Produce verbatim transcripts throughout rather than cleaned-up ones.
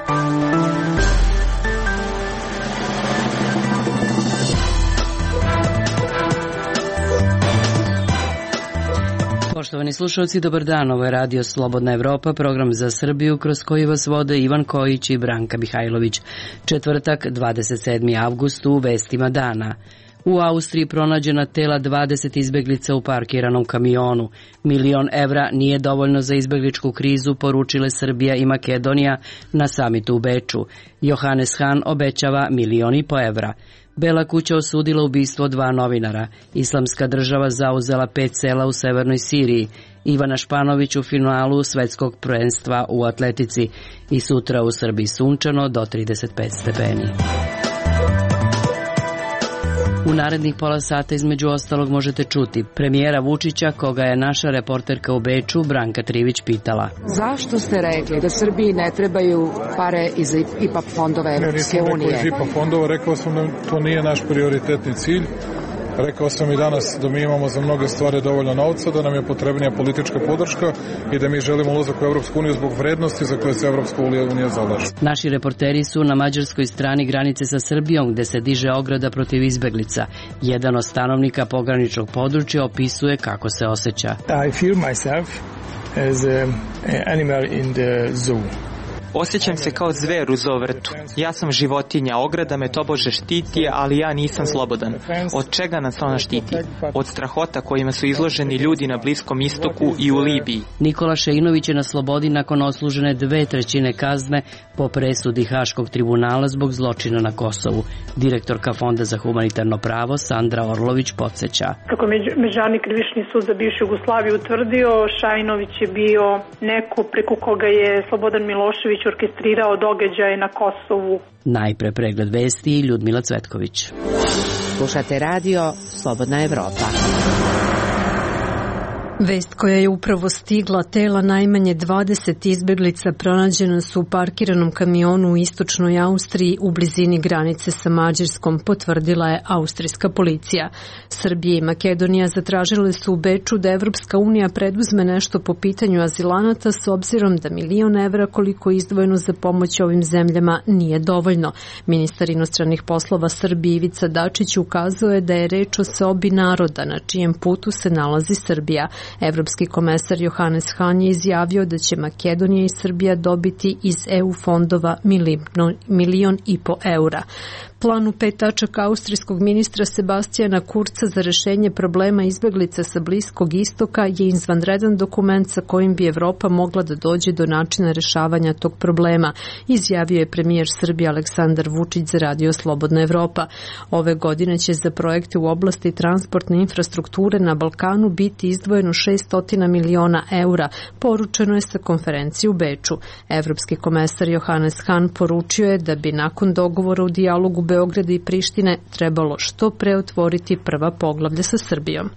Poštovani slušalci, dobar dan, ovo je Radio Slobodna Evropa, program za Srbiju kroz koji vas vode Ivan Kojić i Branka Mihajlović. Četvrtak, dvadeset sedmi avgust, u vestima dana. U Austriji pronađena tela dvadeset izbeglica u parkiranom kamionu. Milion evra nije dovoljno za izbegličku krizu, poručile Srbija i Makedonija na samitu u Beču. Johannes Hahn obećava milion i po evra. Bela kuća osudila ubistvo dva novinara. Islamska država zauzela pet sela u severnoj Siriji. Ivana Španović u finalu svetskog prvenstva u atletici. I sutra u Srbiji sunčano do trideset pet stepeni. U narednih pola sata između ostalog možete čuti premijera Vučića, koga je naša reporterka u Beču Branka Trivić pitala. Zašto ste rekli da Srbiji ne trebaju pare iz I P A P fondova Evropske unije? Ne, nisam rekao iz I P A P fondova, rekao sam da to nije naš prioritetni cilj. Rekao sam i danas da mi imamo za mnoge stvari dovoljno novca, da nam je potrebnija politička podrška i da mi želimo ulazak u Evropsku uniju zbog vrednosti za koje se Evropska unija zalaže. Naši reporteri su na mađarskoj strani granice sa Srbijom, gde se diže ograda protiv izbeglica. Jedan od stanovnika pograničnog područja opisuje kako se osjeća. I feel myself as an animal in the zoo. Osjećam se kao zver u zovrtu. Ja sam životinja, ograda me tobože štiti, ali ja nisam slobodan. Od čega nas ona štiti? Od strahota kojima su izloženi ljudi na Bliskom istoku i u Libiji. Nikola Šeinović je na slobodi nakon odslužene dve trećine kazne po presudi Haškog tribunala zbog zločina na Kosovu. Direktorka Fonda za humanitarno pravo Sandra Orlović podsjeća. Kako Međunarodni krivični sud za bivšu Jugoslaviju utvrdio, Šajnović je bio neko preko koga je Slobodan Milošević orkestrirao događaje na Kosovu. Najpre pregled vesti i Ljudmila Cvetković. Slušate radio Slobodna Evropa. Vest koja je upravo stigla, tela najmanje dvadeset izbeglica pronađena su u parkiranom kamionu u istočnoj Austriji u blizini granice sa Mađarskom, potvrdila je austrijska policija. Srbija i Makedonija zatražile su u Beču da Evropska unija preduzme nešto po pitanju azilanata s obzirom da milion evra koliko je izdvojeno za pomoć ovim zemljama nije dovoljno. Ministar inostranih poslova Srbije Ivica Dačić ukazao je da je reč o seobi naroda na čijem putu se nalazi Srbija. Evropski komesar Johannes Hahn je izjavio da će Makedonija i Srbija dobiti iz E U fondova milion i po eura. Plan u pet tačaka austrijskog ministra Sebastijana Kurca za rešenje problema izbeglica sa Bliskog istoka je izvanredan dokument sa kojim bi Evropa mogla da dođe do načina rešavanja tog problema, izjavio je premijer Srbije Aleksandar Vučić za Radio Slobodna Evropa. Ove godine će za projekte u oblasti transportne infrastrukture na Balkanu biti izdvojeno šessto miliona eura, poručeno je sa konferencije u Beču. Evropski komesar Johannes Hahn poručio je da bi nakon dogovora u dijalogu Beograda i Prištine trebalo što pre otvoriti prva poglavlja sa Srbijom.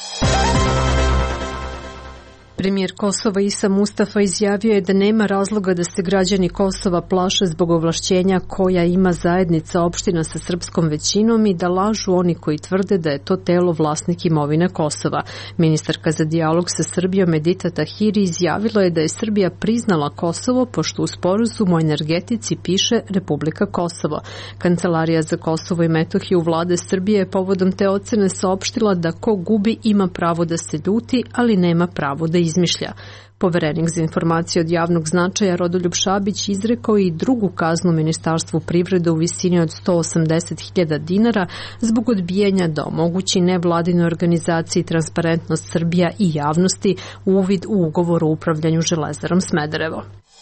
Premijer Kosova Isa Mustafa izjavio je da nema razloga da se građani Kosova plaše zbog ovlašćenja koja ima zajednica opština sa srpskom većinom i da lažu oni koji tvrde da je to telo vlasnik imovine Kosova. Ministarka za dijalog sa Srbijom Edita Tahiri izjavila je da je Srbija priznala Kosovo pošto u sporazumu o energetici piše Republika Kosovo. Kancelarija za Kosovo i Metohiju vlade Srbije je povodom te ocene saopštila da ko gubi ima pravo da se ljuti, ali nema pravo da izmišlja. Poverenik za informacije od javnog značaja Rodoljub Šabić izrekao i drugu kaznu Ministarstvu privrede u visini od sto osamdeset hiljada dinara zbog odbijanja da omogući nevladinoj organizaciji Transparentnost Srbija i javnosti uvid u ugovor o upravljanju Železarom Smederevo.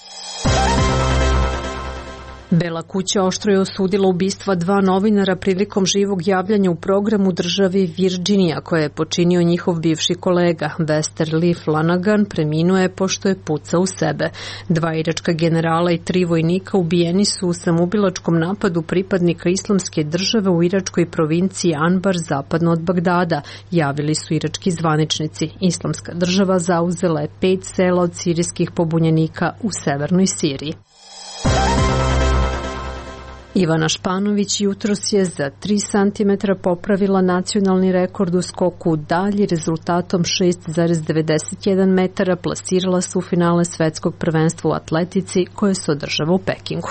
Bela kuća oštro je osudila ubistva dva novinara prilikom živog javljanja u programu državi Virginija koje je počinio njihov bivši kolega. Wester Lee Flanagan preminuo je pošto je pucao u sebe. Dva iračka generala i tri vojnika ubijeni su u samoubilačkom napadu pripadnika Islamske države u iračkoj provinciji Anbar zapadno od Bagdada, javili su irački zvaničnici. Islamska država zauzela je pet sela od sirijskih pobunjenika u severnoj Siriji. Ivana Španović jutros je za tri centimetra popravila nacionalni rekord u skoku dalje, rezultatom šest zarez devedeset jedan metara plasirala se u finale svetskog prvenstva u atletici koje se održava u Pekingu.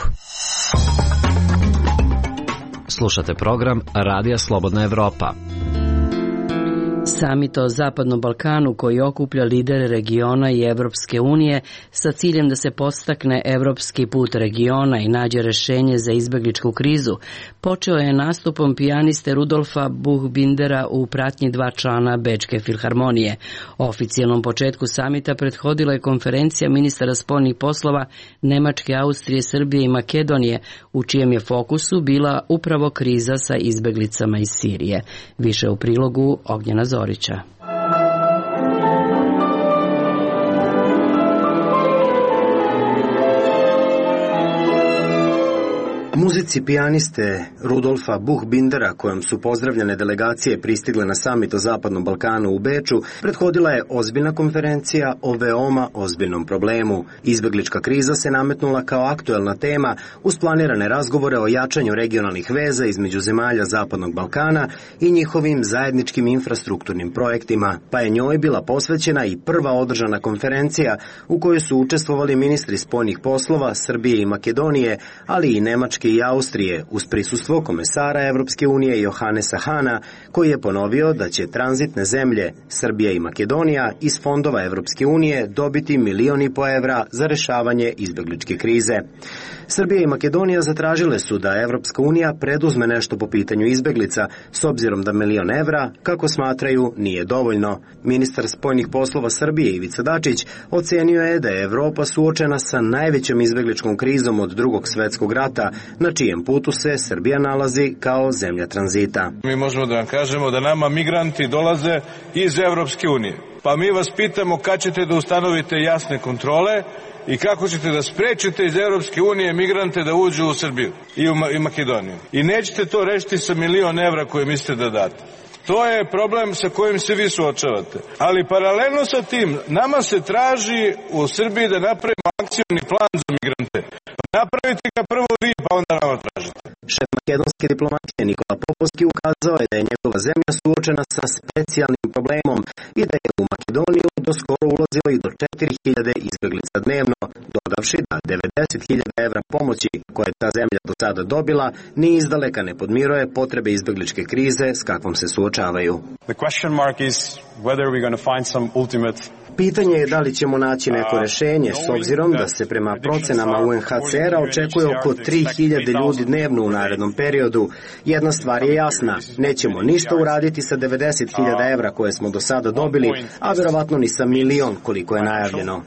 Slušate program Radija Slobodna Evropa. Samit o Zapadnom Balkanu koji okuplja lidere regiona i Evropske unije sa ciljem da se podstakne evropski put regiona i nađe rešenje za izbegličku krizu počeo je nastupom pijaniste Rudolfa Buchbindera u pratnji dva člana Bečke filharmonije. Oficijalnom početku samita prethodila je konferencija ministara spoljnih poslova Nemačke, Austrije, Srbije i Makedonije, u čijem je fokusu bila upravo kriza sa izbeglicama iz Sirije. Više u prilogu Ognjena Zorića. Muzici pijaniste Rudolfa Buchbindera, kojom su pozdravljene delegacije pristigle na samit o Zapadnom Balkanu u Beču, prethodila je ozbiljna konferencija o veoma ozbiljnom problemu. Izbeglička kriza se nametnula kao aktuelna tema uz planirane razgovore o jačanju regionalnih veza između zemalja Zapadnog Balkana i njihovim zajedničkim infrastrukturnim projektima, pa je njoj bila posvećena i prva održana konferencija u kojoj su učestvovali ministri spoljnih poslova Srbije i Makedonije, ali i Nemačke i Austrije, uz prisustvo komesara Evropske unije Johannesa Hana, koji je ponovio da će tranzitne zemlje Srbija i Makedonija iz fondova Evropske unije dobiti milion i po evra za rešavanje izbegličke krize. Srbija i Makedonija zatražile su da Evropska unija preduzme nešto po pitanju izbeglica, s obzirom da milion evra, kako smatraju, nije dovoljno. Ministar spoljnih poslova Srbije Ivica Dačić ocenio je da je Evropa suočena sa najvećom izbegličkom krizom od Drugog svetskog rata, na čijem putu se Srbija nalazi kao zemlja tranzita. Mi možemo da vam kažemo da nama migranti dolaze iz Evropske unije. Pa mi vas pitamo kad ćete da ustanovite jasne kontrole i kako ćete da sprečite iz Evropske unije migrante da uđu u Srbiju i u Makedoniju. I nećete to rešiti sa milion evra koje mislite da date. To je problem sa kojim se vi suočavate. Ali paralelno sa tim, nama se traži u Srbiji da napravimo akcioni plan za migrante. Napravite ga prvo vi, pa onda nama tražite. Šef makedonske diplomatije Nikola Popovski ukazao je da je njegova zemlja suočena sa specijalnim problemom i da je u Makedoniju doskoro ulazilo i do četiri hiljade izbeglica dnevno, dodavši da devedeset hiljada evra pomoći koje ta zemlja do sada dobila ni izdaleka ne podmiruje potrebe izbegličke krize s kakvom se suočavaju. The question mark is whether we're going to find some ultimate Pitanje je da li ćemo naći neko rešenje, s obzirom da se prema procenama U N H C R-a očekuje oko tri hiljade ljudi dnevno u narednom periodu. Jedna stvar je jasna, nećemo ništa uraditi sa devedeset hiljada evra koje smo do sada dobili, a verovatno ni sa milion koliko je najavljeno.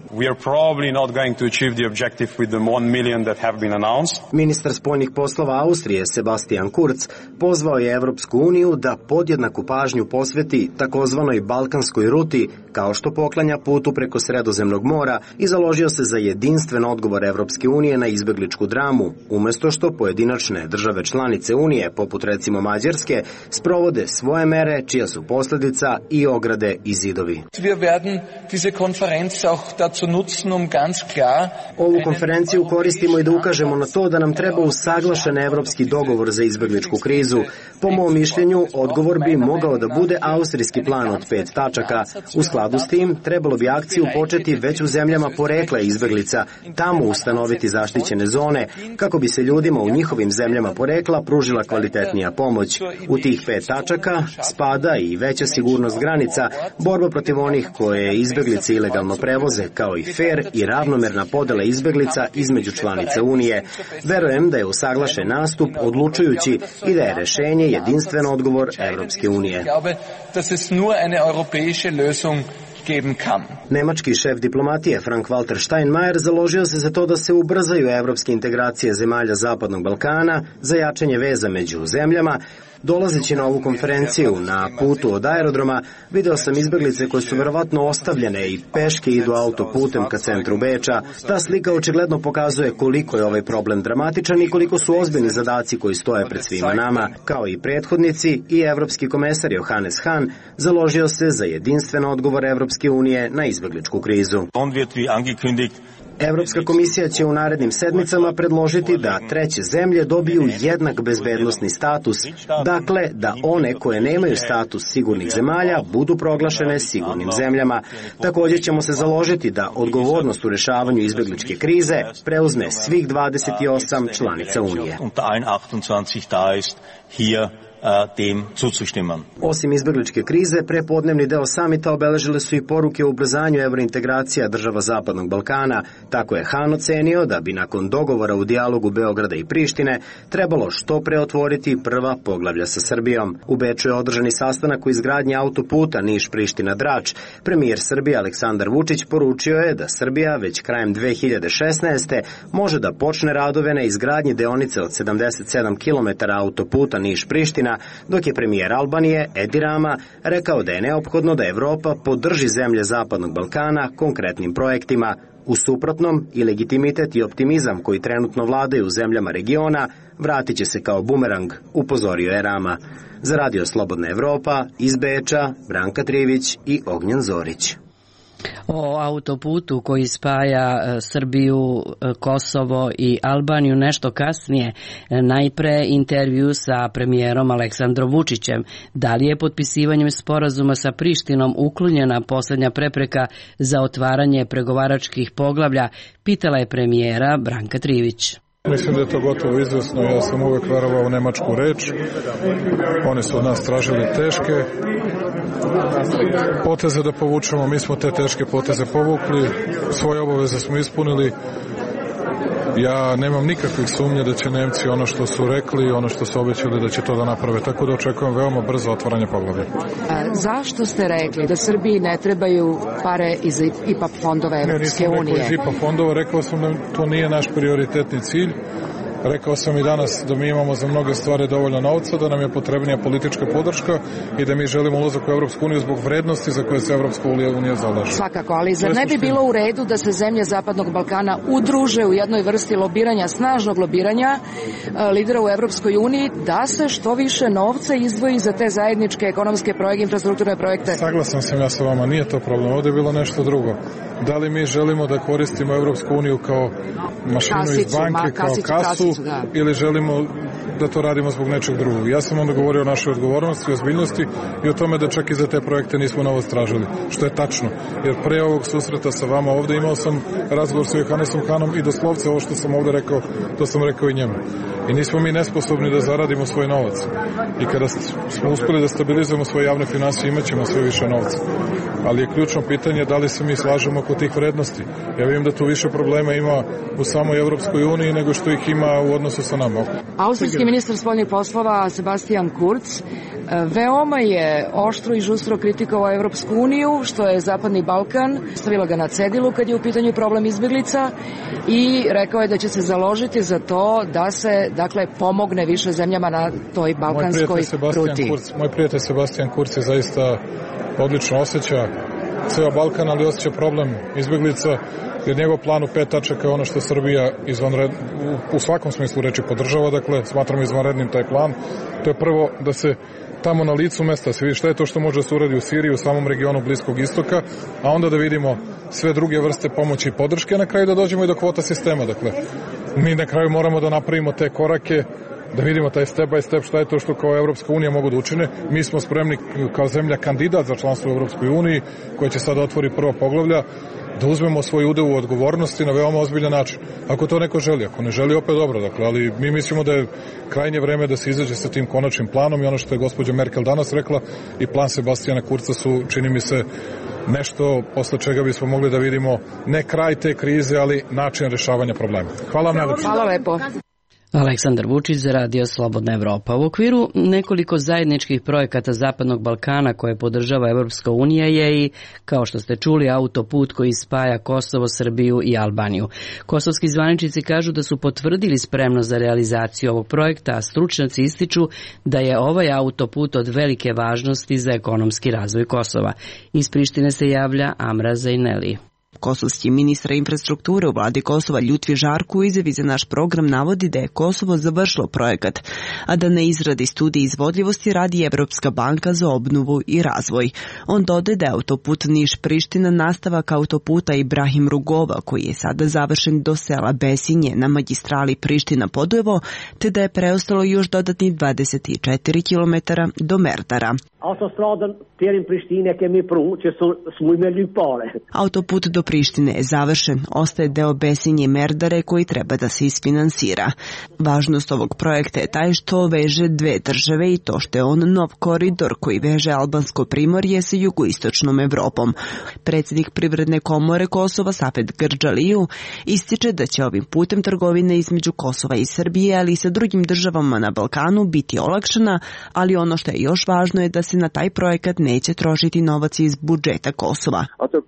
Ministar spoljnih poslova Austrije Sebastian Kurz pozvao je Evropsku uniju da podjednaku pažnju posveti takozvanoj balkanskoj ruti, kao što poklanja putu preko Sredozemnog mora, i založio se za jedinstven odgovor Evropske unije na izbegličku dramu, umesto što pojedinačne države članice Unije, poput recimo Mađarske, sprovode svoje mere čija su posljedica i ograde i zidovi. Ovu konferenciju koristimo i da ukažemo na to da nam treba usaglašen evropski dogovor za izbegličku krizu. Po mom mišljenju, odgovor bi mogao da bude austrijski plan od pet tačaka. U skladu s tim, trebalo bi akciju početi već u zemljama porekla izbeglica, tamo ustanoviti zaštićene zone, kako bi se ljudima u njihovim zemljama porekla pružila kvalitetnija pomoć. U tih pet tačaka spada i veća sigurnost granica, borba protiv onih koje izbeglice ilegalno prevoze, kao i fer i ravnomerna podela izbeglica između članica Unije. Verujem da je usaglašen nastup odlučujući i da je rešenje jedinstven odgovor Evropske unije. Nemački šef diplomatije Frank-Walter Steinmeier založio se za to da se ubrzaju evropske integracije zemalja Zapadnog Balkana za jačanje veza među zemljama. Dolazeći na ovu konferenciju na putu od aerodroma, video sam izbeglice koje su verovatno ostavljene i peške idu autoputem ka centru Beča. Ta slika očigledno pokazuje koliko je ovaj problem dramatičan i koliko su ozbiljni zadaci koji stoje pred svima nama. Kao i prethodnici, i evropski komesar Johannes Hahn založio se za jedinstven odgovor Evropske unije na izbegličku krizu. Evropska komisija će u narednim sedmicama predložiti da treće zemlje dobiju jednak bezbednosni status, dakle da one koje nemaju status sigurnih zemalja budu proglašene sigurnim zemljama. Također ćemo se založiti da odgovornost u rešavanju izbegličke krize preuzme svih dvadeset osam članica Unije. dem zuzustimmen. Osim izbegličke krize, prepodnevni deo samita obeležile su i poruke o ubrzanju evrointegracija država Zapadnog Balkana. Tako je Han ocenio da bi nakon dogovora u dijalogu Beograda i Prištine trebalo što pre otvoriti prva poglavlja sa Srbijom. U Beču je održani sastanak u izgradnji autoputa Niš-Priština-Drač. Premijer Srbije Aleksandar Vučić poručio je da Srbija već krajem dve hiljade šesnaeste. može da počne radove na izgradnji deonice od sedamdeset sedam kilometara autoputa Niš-Priština, dok je premijer Albanije Edi Rama rekao da je neophodno da Evropa podrži zemlje Zapadnog Balkana konkretnim projektima. U suprotnom, i legitimitet i optimizam koji trenutno vladaju u zemljama regiona vratit će se kao bumerang, upozorio je Rama. Za Radio Slobodna Evropa, iz Beča, Branka Trivić i Ognjen Zorić. O autoputu koji spaja Srbiju, Kosovo i Albaniju nešto kasnije. Najpre intervju sa premijerom Aleksandrom Vučićem. Da li je potpisivanjem sporazuma sa Prištinom uklonjena poslednja prepreka za otvaranje pregovaračkih poglavlja, pitala je premijera Branka Trivić. Mislim da je to gotovo izvesno, ja sam uvek verovao u nemačku reč. Oni su od nas tražili teške poteze da povučemo, mi smo te teške poteze povukli, svoje obaveze smo ispunili. Ja nemam nikakvih sumnje da će Nemci ono što su rekli, ono što su obećali da će to da naprave, tako da očekujem veoma brzo otvaranje poglavlja. Zašto ste rekli da Srbiji ne trebaju pare iz I P A fondova Evropske unije? Ne, nisam rekao iz I P A fondova, rekao sam da to nije naš prioritetni cilj. Rekao sam i danas da mi imamo za mnoge stvari dovoljno novca, da nam je potrebnija politička podrška i da mi želimo ulazak u Evropsku uniju zbog vrednosti za koje se Evropska unija zalaže. Svakako, ali zar ne bi bilo u redu da se zemlje Zapadnog Balkana udruže u jednoj vrsti lobiranja, snažnog lobiranja lidera u Evropskoj uniji, da se što više novca izdvoji za te zajedničke ekonomske projekte, infrastrukturne projekte? Saglasan sam ja sa vama, nije to problem, ovdje je bilo nešto drugo. Da li mi želimo da koristimo Evropsku uniju kao mašinu kasicu, iz banke, ma, kao kasicu, kasu, kasicu, da. Ili želimo da to radimo zbog nečeg drugog. Ja sam onda govorio o našoj odgovornosti, ozbiljnosti i o tome da čak i za te projekte nismo novo stražili, što je tačno. Jer pre ovog susreta sa vama ovde imao sam razgovor sa Johannesom Hanom i doslovce ovo što sam ovde rekao, to sam rekao i njemu. I nismo mi nesposobni da zaradimo svoj novac. I kada smo uspeli da stabilizujemo svoje javne finansije, imat ćemo sve više novca. Ali je ključno pitanje da li se mi slažemo oko tih vrednosti. Ja vidim da tu više problema ima u samoj Evropskoj uniji nego što ih ima u odnosu sa nama. Austrijski ministar spoljnih poslova Sebastian Kurz veoma je oštro i žustro kritikovao Evropsku uniju, što je Zapadni Balkan, stavila ga na cedilu kad je u pitanju problem izbeglica i rekao je da će se založiti za to da se, dakle, pomogne više zemljama na toj balkanskoj ruti. Kurz, moj prijatelj Sebastian Kurz je zaista odlično osjeća ceo Balkan, ali osjeća problem izbeglica, jer njegov plan u pet tačaka je ono što Srbija izvanred, u, u svakom smislu reči podržava, dakle smatramo izvanrednim taj plan. To je prvo da se tamo na licu mesta se vidi šta je to što može da se uradi u Siriji, u samom regionu Bliskog istoka, a onda da vidimo sve druge vrste pomoći i podrške, a na kraju da dođemo i do kvota sistema. Dakle, mi na kraju moramo da napravimo te korake, da vidimo taj step by step šta je to što kao Evropska unija mogu da učine. Mi smo spremni kao zemlja kandidat za članstvo u Evropskoj uniji, koja će sada otvori prvo poglavlja, da uzmemo svoj udeo u odgovornosti na veoma ozbiljan način. Ako to neko želi, ako ne želi, opet dobro, dakle, ali mi mislimo da je krajnje vreme da se izađe sa tim konačnim planom i ono što je gospođa Merkel danas rekla i plan Sebastijana Kurca su, čini mi se, nešto posle čega bismo mogli da vidimo ne kraj te krize, ali način rešavanja problema. Hvala vam najlepše. Hvala lepo. Aleksandar Vučić za Radio Slobodna Evropa. U okviru nekoliko zajedničkih projekata Zapadnog Balkana koje podržava Evropska unija je i, kao što ste čuli, autoput koji spaja Kosovo, Srbiju i Albaniju. Kosovski zvaničnici kažu da su potvrdili spremnost za realizaciju ovog projekta, a stručnjaci ističu da je ovaj autoput od velike važnosti za ekonomski razvoj Kosova. Iz Prištine se javlja Amra Zajneli. Kosovski ministar infrastrukture u vladi Kosova Ljutvi Žarku u izjavi za naš program navodi da je Kosovo završilo projekat, a da na izradi studije izvodljivosti radi Evropska banka za obnovu i razvoj. On dodaje da je autoput Niš-Priština nastavak autoputa Ibrahim Rugova, koji je sada završen do sela Besinje na magistrali Priština-Podujevo, te da je preostalo još dodatnih dvadeset četiri kilometara do Merdara. Autoput do Prištine je završen, ostaje deo Besinje i Merdare koji treba da se isfinansira. Važnost ovog projekta je taj što veže dve države i to što je on nov koridor koji veže albansko primorje sa jugoistočnom Evropom. Predsjednik Privredne komore Kosova Safet Grđaliju ističe da će ovim putem trgovine između Kosova i Srbije, ali i sa drugim državama na Balkanu biti olakšana, ali ono što je još važno je da se na taj projekat neće trošiti novac iz budžeta Kosova.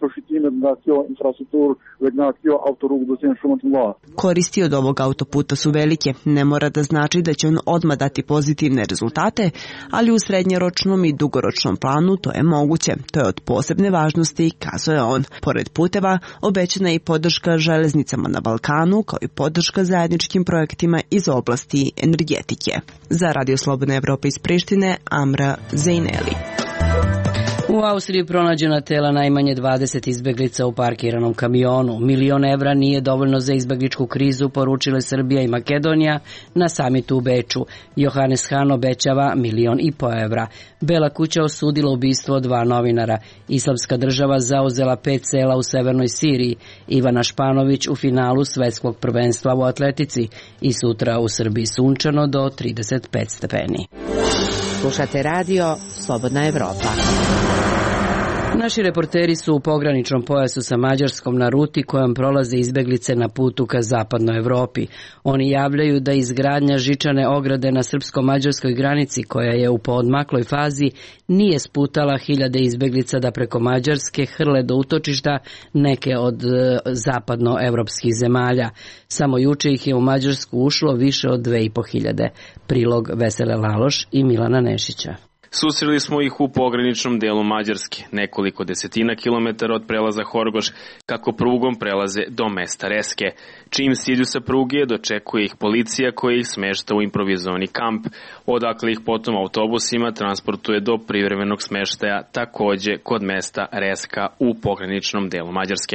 Koristi od ovog autoputa su velike. Ne mora da znači da će on odmah dati pozitivne rezultate, ali u srednjoročnom i dugoročnom planu to je moguće. To je od posebne važnosti, kazuje on. Pored puteva, obećana je i podrška železnicama na Balkanu, kao i podrška zajedničkim projektima iz oblasti energetike. Za Radio Slobodna Evropa iz Prištine, Amra Zejneli. U Austriji pronađena tela najmanje dvadeset izbeglica u parkiranom kamionu. Milion evra nije dovoljno za izbegličku krizu, poručile Srbija i Makedonija na samitu u Beču. Johannes Hahn obećava milion i po evra. Bela kuća osudila ubistvo dva novinara. Islamska država zauzela pet sela u severnoj Siriji. Ivana Španović u finalu svetskog prvenstva u atletici. I sutra u Srbiji sunčano do trideset pet stepeni. Slušate radio Slobodna Evropa. Naši reporteri su u pograničnom pojasu sa Mađarskom na ruti kojom prolaze izbeglice na putu ka zapadnoj Evropi. Oni javljaju da izgradnja žičane ograde na srpsko-mađarskoj granici, koja je u poodmakloj fazi, nije sputala hiljade izbeglica da preko Mađarske hrle do utočišta neke od e, zapadnoevropskih zemalja. Samo juče ih je u Mađarsku ušlo više od dve i po hiljade. Prilog Vesele Laloš i Milana Nešića. Susreli smo ih u pograničnom delu Mađarske, nekoliko desetina kilometara od prelaza Horgoš, kako prugom prelaze do mesta Reske. Čim siđu sa pruge, dočekuje ih policija koja ih smešta u improvizovani kamp, odakle ih potom autobusima transportuje do privremenog smeštaja, takođe kod mesta Reska u pograničnom delu Mađarske.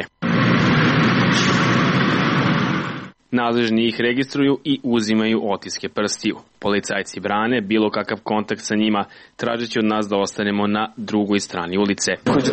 Nadležni ih registruju i uzimaju otiske prstiju. Policajci brane bilo kakav kontakt sa njima, tražeći od nas da ostanemo na drugoj strani ulice.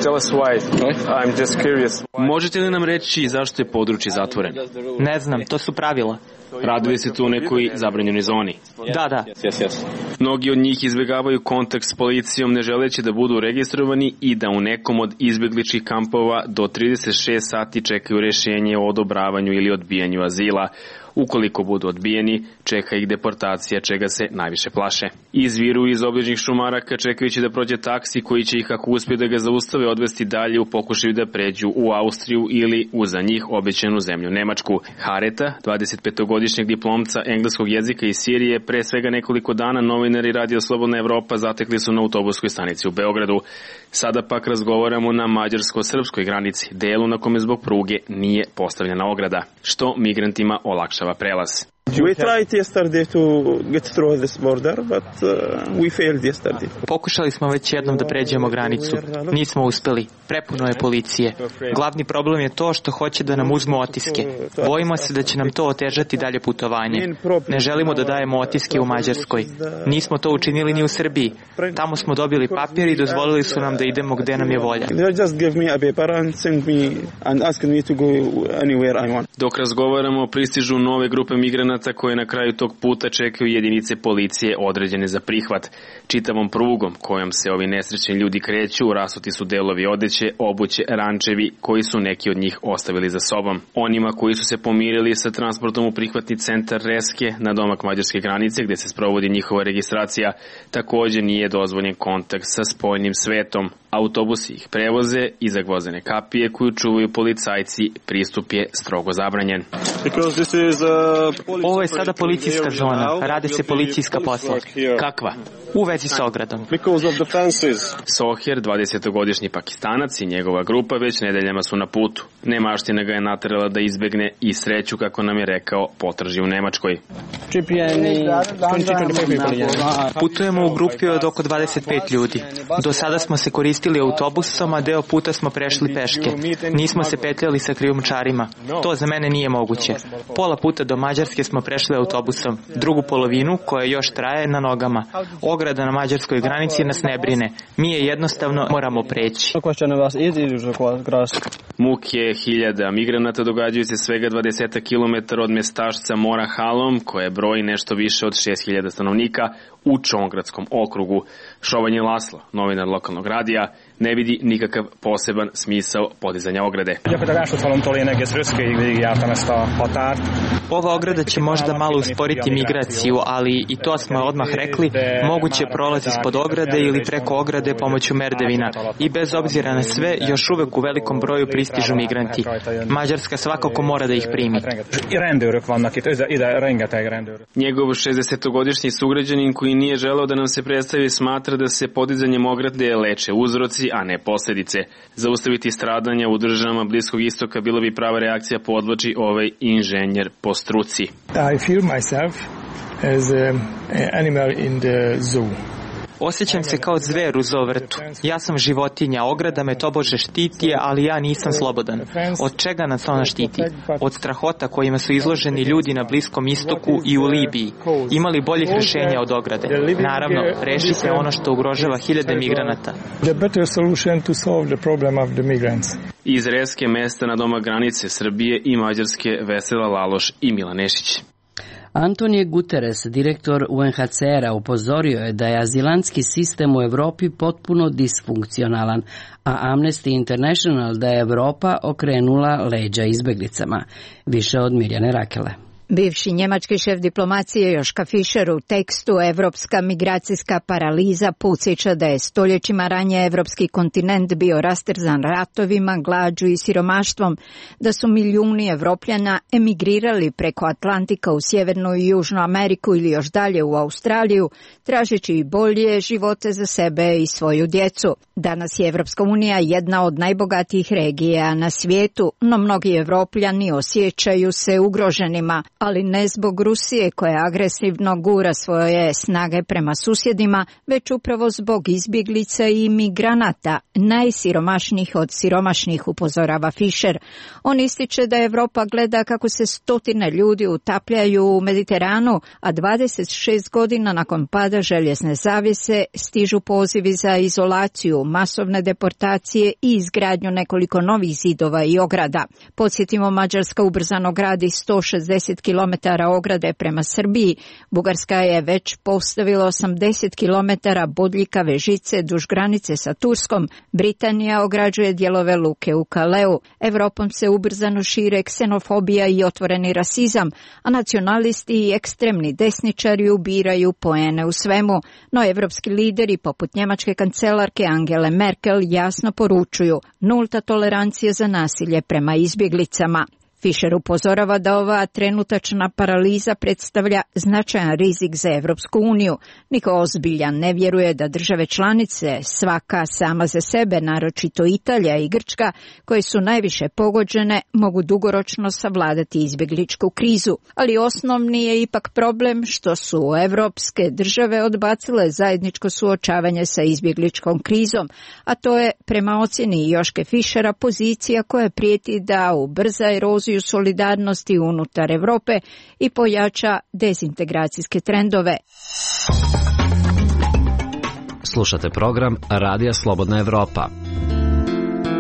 Možete li nam reći zašto je područje zatvoreno? Ne znam, to su pravila. Radili se tu u nekoj zabranjenoj zoni? Da, da. Mnogi od njih izbjegavaju kontakt s policijom, ne želeći da budu registrovani i da u nekom od izbjegličkih kampova do trideset šest sati čekaju rješenje o odobravanju ili odbijanju azila. Ukoliko budu odbijeni, čeka ih deportacija, čega se najviše plaše. Izviru iz obližnjih šumaraka čekajući da prođe taksi koji će ih, ako uspije da ga zaustave, odvesti dalje u pokušaju da pređu u Austriju ili u za njih obećanu zemlju Nemačku. Hareta, dvadesetpetogodišnjeg diplomca engleskog jezika iz Sirije, pre svega nekoliko dana novinari Radio Slobodna Evropa zatekli su na autobuskoj stanici u Beogradu. Sada pak razgovaramo na mađarsko-srpskoj granici, delu na kome zbog pruge nije postavljena ograda, što migrantima olakšava prelaz. We tried yesterday to get through this border, but uh, we failed yesterday. Pokušali smo već jednom da pređemo granicu. Nismo uspeli. Prepuno je policije. Glavni problem je to što hoće da nam uzmu otiske. Bojimo se da će nam to otežati dalje putovanje. Ne želimo da dajemo otiske u Mađarskoj. Nismo to učinili ni u Srbiji. Tamo smo dobili papir i dozvolili su nam da idemo gde nam je volja. Dok razgovaramo, pristižu nove grupe migranata koje na kraju tog puta čekaju jedinice policije određene za prihvat. Čitavom prugom kojom se ovi nesrećni ljudi kreću, rasuti su delovi odeće, obuće, rančevi koji su neki od njih ostavili za sobom. Onima koji su se pomirili sa transportom u prihvatni centar Reske na domak mađarske granice gde se sprovodi njihova registracija, takođe nije dozvoljen kontakt sa spoljnim svetom. Autobusi ih prevoze i za gvozdene kapije koju čuvaju policajci, pristup je strogo zabranjen. Ovo je sada policijska zona, rade se policijska posla. Kakva? U vezi s ogradom. Soher, dvadesetogodišnji Pakistanac i njegova grupa već nedeljama su na putu. Nemaština ga je naterala da izbegne i sreću, kako nam je rekao, potraži u Nemačkoj. Putujemo u grupi od oko dvadeset pet ljudi. Do sada smo se koristili autobusom, a deo puta smo prešli peške. Nismo se petljali sa krijumčarima. To za mene nije moguće. Pola puta do Mađarske smo prešli autobusom. Drugu polovinu, koja još traje, na nogama. Ograda na mađarskoj granici nas ne brine. Mi je jednostavno moramo preći. Muke hiljada migranata događaju se svega dvadeset kilometara od mestašca Mora Halom, koje broji nešto više od šest hiljada stanovnika, u Čongradskom okrugu. Šovanje Laslo, novinar lokalnog radija, ne vidi nikakav poseban smisao podizanja ograde. Ova ograda će možda malo usporiti migraciju, ali i to smo odmah rekli, moguće prolazi ispod ograde ili preko ograde pomoću merdevina. I bez obzira na sve, još uvek u velikom broju pristižu migranti. Mađarska svakako mora da ih primi. Njegov šezdesetogodišnji sugrađanin koji nije želeo da nam se predstavi smatra da se podizanjem ograde leče uzroci, a ne posljedice. Zaustaviti stradanja u državama Bliskog istoka bila bi prava reakcija, podvlači ovaj inženjer po struci. I feel myself as an animal in the zoo. Osjećam se kao zver u zovrtu. Ja sam životinja, ograda me tobože štiti, ali ja nisam slobodan. Od čega nas ona štiti? Od strahota kojima su izloženi ljudi na Bliskom istoku i u Libiji. Imali boljih rješenja od ograde? Naravno, rešite ono što ugrožava hiljade migranata. Iz Reske, mesta na doma granice Srbije i Mađarske, Vesela Laloš i Milan Nešić. Antonio Guterres, direktor U N H C R-a, upozorio je da je azilantski sistem u Evropi potpuno disfunkcionalan, a Amnesty International da je Evropa okrenula leđa izbeglicama. Više od Mirjane Rakele. Bivši njemački šef diplomacije Joška Fischer u tekstu Evropska migracijska paraliza podsjeća da je stoljećima ranije evropski kontinent bio rastrzan ratovima, glađu i siromaštvom, da su milijuni Evropljana emigrirali preko Atlantika u Sjevernu i Južnu Ameriku ili još dalje u Australiju, tražeći bolje živote za sebe i svoju djecu. Danas je Evropska unija jedna od najbogatijih regija na svijetu, no mnogi Evropljani osjećaju se ugroženima, ali ne zbog Rusije koja agresivno gura svoje snage prema susjedima, već upravo zbog izbjeglica i migranata, najsiromašnijih od siromašnih, upozorava Fischer. On ističe da Evropa gleda kako se stotine ljudi utapljaju u Mediteranu, a dvadeset šest godina nakon pada željezne zavjese stižu pozivi za izolaciju, masovne deportacije i izgradnju nekoliko novih zidova i ograda. Podsjetimo, Mađarska ubrzano gradi sto šezdeset kilometara ograde prema Srbiji. Bugarska je već postavila osamdeset kilometara bodljikave žice duž granice sa Turskom. Britanija ograđuje dijelove luke u Kaleu. Evropom se ubrzano šire ksenofobija i otvoreni rasizam, a nacionalisti i ekstremni desničari ubiraju poene u svemu. No evropski lideri, poput njemačke kancelarke Angele Merkel, jasno poručuju nulta tolerancija za nasilje prema izbjeglicama. Fischer upozorava da ova trenutačna paraliza predstavlja značajan rizik za Evropsku uniju. Niko ozbiljan ne vjeruje da države članice, svaka sama za sebe, naročito Italija i Grčka, koje su najviše pogođene, mogu dugoročno savladati izbjegličku krizu. Ali osnovni je ipak problem što su evropske države odbacile zajedničko suočavanje sa izbjegličkom krizom, a to je, prema ocjeni Joške Fischera, pozicija koja prijeti da ubrza eroziju solidarnosti unutar Europe i pojača dezintegracijske trendove. Slušate program Radija Slobodna Evropa.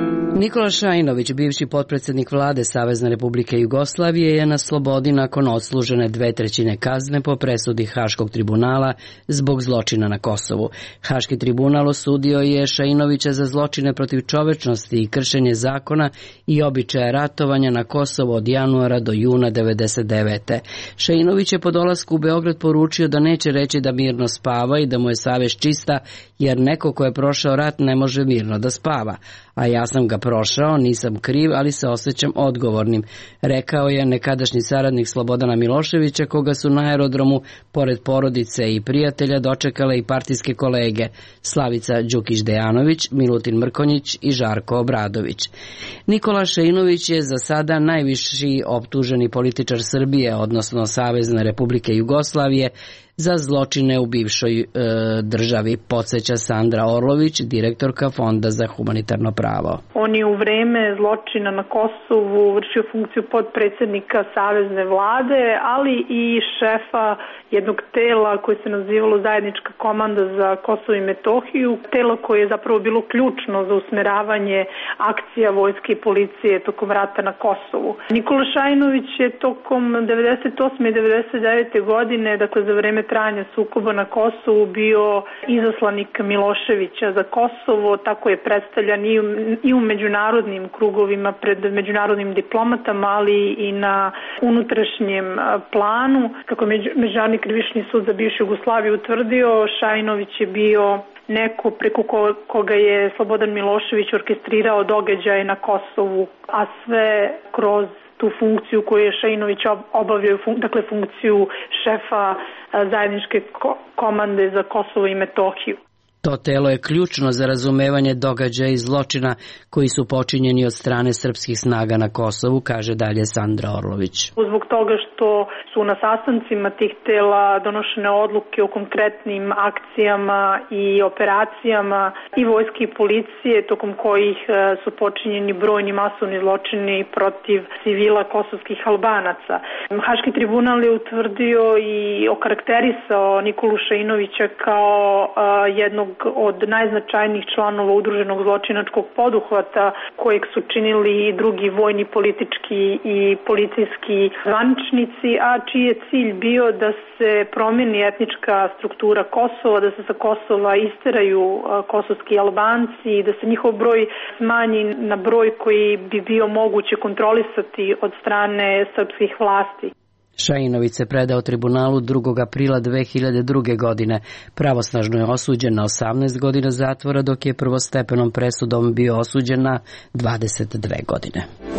Nikola Šajinović, bivši potpredsjednik vlade Savezne Republike Jugoslavije, je na slobodi nakon odslužene dve trećine kazne po presudi Haškog tribunala zbog zločina na Kosovu. Haški tribunal osudio je Šajinovića za zločine protiv čovečnosti i kršenje zakona i običaja ratovanja na Kosovo od januara do juna devedeset devete. Šajinović je po dolasku u Beograd poručio da neće reći da mirno spava i da mu je savest čista, jer neko ko je prošao rat ne može mirno da spava. A ja sam ga prošao, nisam kriv, ali se osjećam odgovornim, rekao je nekadašnji saradnik Slobodana Miloševića, koga su na aerodromu, pored porodice i prijatelja, dočekale i partijske kolege Slavica Đukić-Dejanović, Milutin Mrkonjić i Žarko Obradović. Nikola Šajinović je za sada najviši optuženi političar Srbije, odnosno Savezne Republike Jugoslavije, za zločine u bivšoj e, državi, podsjeća Sandra Orlović, direktorka Fonda za humanitarno pravo. On je u vreme zločina na Kosovu vršio funkciju podpredsjednika Savezne vlade, ali i šefa jednog tela koje se nazivalo Zajednička komanda za Kosovo i Metohiju, telo koje je zapravo bilo ključno za usmeravanje akcija vojske i policije tokom rata na Kosovu. Nikola Šajinović je tokom devedeset osme i devedeset devete godine, dakle za vreme trajanja sukoba na Kosovu, bio izaslanik Miloševića za Kosovo, tako je predstavljan i u, i u međunarodnim krugovima pred međunarodnim diplomatama, ali i na unutrašnjem planu. Kako je Međunarodni krivični sud za bivšu Jugoslaviju utvrdio, Šajinović je bio neko preko koga je Slobodan Milošević orkestrirao događaje na Kosovu, a sve kroz tu funkciju koju je Šajinović obavio, dakle funkciju šefa zajedničke komande za Kosovo i Metohiju. To telo je ključno za razumevanje događaja i zločina koji su počinjeni od strane srpskih snaga na Kosovu, kaže dalje Sandra Orlović. Zbog toga što su na sastancima tih tela donošene odluke o konkretnim akcijama i operacijama i vojske i policije, tokom kojih su počinjeni brojni masovni zločini protiv civila kosovskih Albanaca. Haški tribunal je utvrdio i okarakterisao Nikolu Šajinovića kao jednog od najznačajnijih članova udruženog zločinačkog poduhvata kojeg su činili i drugi vojni, politički i policijski zvaničnici, a čiji je cilj bio da se promijeni etnička struktura Kosova, da se sa Kosova isteraju kosovski Albanci i da se njihov broj smanji na broj koji bi bio moguće kontrolisati od strane srpskih vlasti. Šajinović se predao tribunalu drugog aprila dve hiljade druge. godine. Pravosnažno je osuđen na osamnaest godina zatvora, dok je prvostepenom presudom bio osuđen na dvadeset dve godine.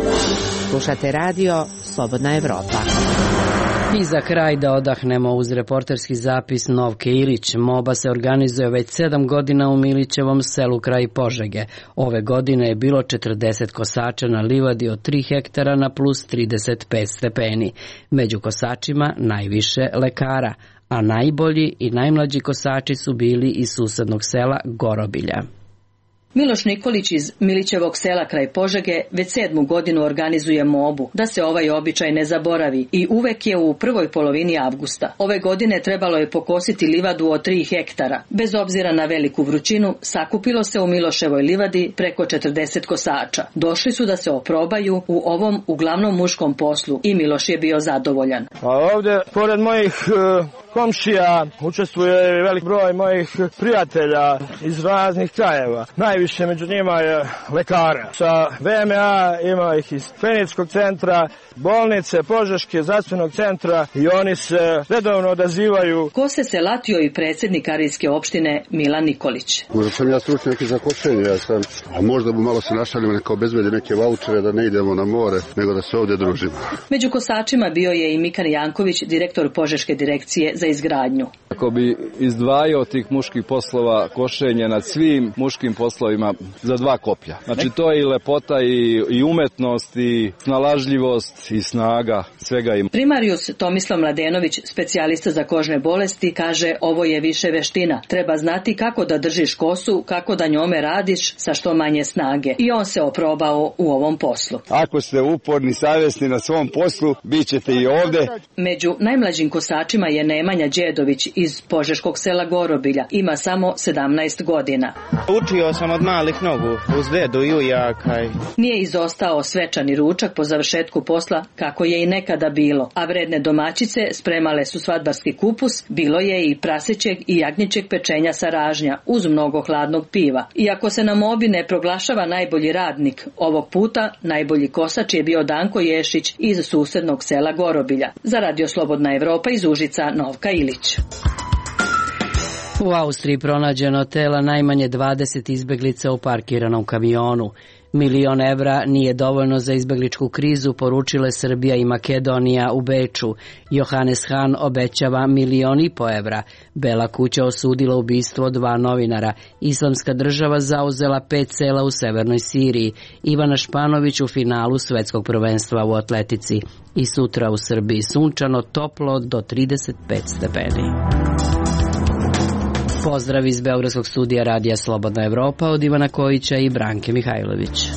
Slušate radio Slobodna Evropa. I za kraj da odahnemo uz reporterski zapis Novke Ilić. Moba se organizuje već sedam godina u Milićevom selu kraj Požege. Ove godine je bilo četrdeset kosača na livadi od tri hektara na plus trideset pet stepeni. Među kosačima najviše lekara, a najbolji i najmlađi kosači su bili iz susednog sela Gorobilja. Miloš Nikolić iz Milićevog sela kraj Požege već sedmu godinu organizuje mobu, da se ovaj običaj ne zaboravi, i uvek je u prvoj polovini avgusta. Ove godine trebalo je pokositi livadu od tri hektara. Bez obzira na veliku vrućinu, sakupilo se u Miloševoj livadi preko četrdeset kosača. Došli su da se oprobaju u ovom uglavnom muškom poslu i Miloš je bio zadovoljan. A ovdje, pored mojih uh, komšija, učestvuje velik broj mojih prijatelja iz raznih krajeva. Najviše među njima je lekara. Sa V M A ima ih iz Kliničkog centra, bolnice, Požeške, zdravstvenog centra, i oni se redovno odazivaju. Kose se latio i predsjednik Arijske opštine Milan Nikolić. Možda sam ja stručnjak neki za košenje, ja sam, a možda bi malo se našalimo, neka obezbedi neke vaučere da ne idemo na more, nego da se ovdje družimo. Među kosačima bio je i Mikan Janković, direktor Požeške direkcije za izgradnju. Ako bi izdvajao tih muških poslova košenja nad svim muškim poslovima za dva koplja. Znači to je i lepota i, i umetnost i snalažljivost i snaga, svega ima. Primarius Tomislav Mladenović, specijalista za kožne bolesti, kaže ovo je više veština. Treba znati kako da držiš kosu, kako da njome radiš sa što manje snage. I on se oprobao u ovom poslu. Ako ste uporni, savjesni na svom poslu, bit ćete i ovde. Među najmlađim kosačima je Nemanja Đedović iz požeškog sela Gorobilja. Ima samo sedamnaest godina. Učio sam od malih nogu, uz dedu i ujaka. Nije izostao svečani ručak po završetku posla, kako je i nekada bilo, a vredne domaćice spremale su svadbarski kupus, bilo je i prasećeg i jagnjećeg pečenja sa ražnja, uz mnogo hladnog piva. Iako se na Mobi ne proglašava najbolji radnik, ovog puta najbolji kosač je bio Danko Ješić iz susednog sela Gorobilja. Za Radio Slobodna Evropa iz Užica, Novka Ilić. U Austriji pronađeno tela najmanje dvadeset izbeglica u parkiranom kamionu. Milion evra nije dovoljno za izbegličku krizu, poručile Srbija i Makedonija u Beču. Johannes Hahn obećava milion i po evra. Bela kuća osudila ubistvo dva novinara. Islamska država zauzela pet sela u severnoj Siriji. Ivana Španović u finalu svetskog prvenstva u atletici. I sutra u Srbiji sunčano, toplo do trideset pet stepeni. Pozdrav iz Beogradskog studija Radija Slobodna Evropa od Ivana Kojića i Branke Mihajlović.